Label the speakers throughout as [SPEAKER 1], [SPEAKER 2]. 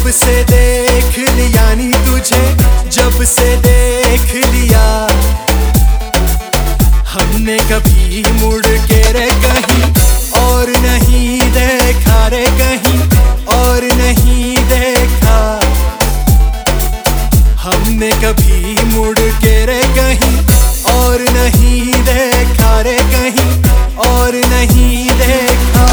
[SPEAKER 1] जब से देख लिया नी तुझे, जब से देख लिया, हमने कभी मुड़ के रे कहीं और नहीं देखा रे, कहीं और नहीं देखा। हमने कभी मुड़ के रे कहीं और नहीं देखा रे, कहीं और नहीं देखा।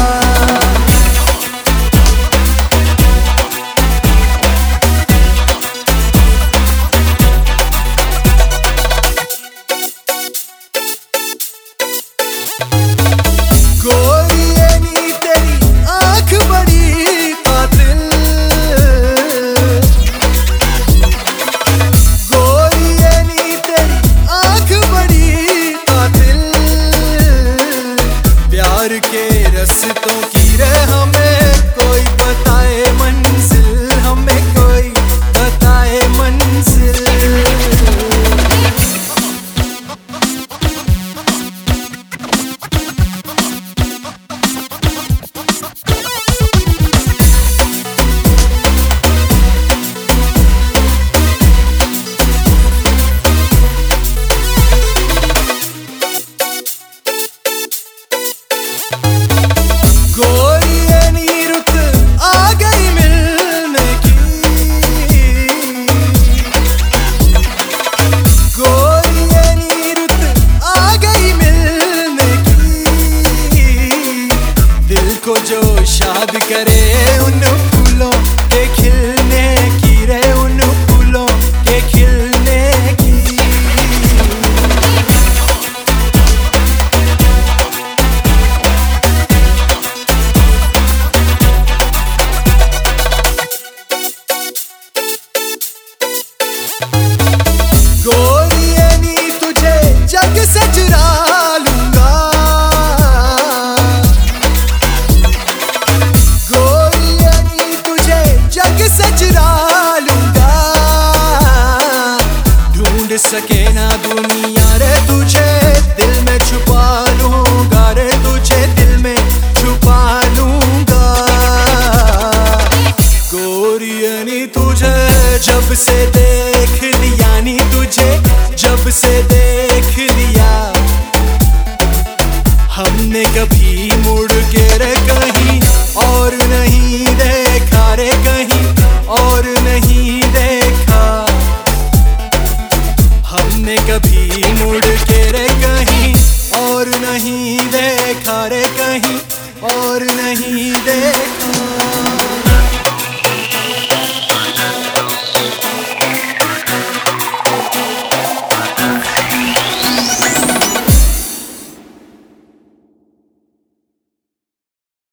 [SPEAKER 1] गोरिये नी तेरी आँख बड़ी कातिल, गोरिये नी तेरी आँख बड़ी कातिल। प्यार के रस्तों की रे हमें कोई बताए मंजिल, हमें कोई बताए मंजिल। गोरिये नी रुत आ गई मिलने की, गोरिये नी रुत आ गई मिलने की। दिल को जो शाद करे उन फूलों के खिलने की रे, उन फूलों के खिलने की। गोरिये नी तुझे जग से चुरा लूंगा, गोरिये नी तुझे जग से चुरा लूंगा। ढूंढ सके ना दुनिया रे तुझे दिल में छुपा लूंगा रे, तुझे दिल में छुपा लूंगा। गोरिये नी तुझे जब से देख लिया नी तुझे, जब से देख लिया, हमने कभी मुड़ के रे कहीं और नहीं देखा रे, कहीं और नहीं देखा। हमने कभी मुड़ के रे कहीं और नहीं देखा रे, कहीं और नहीं देखा।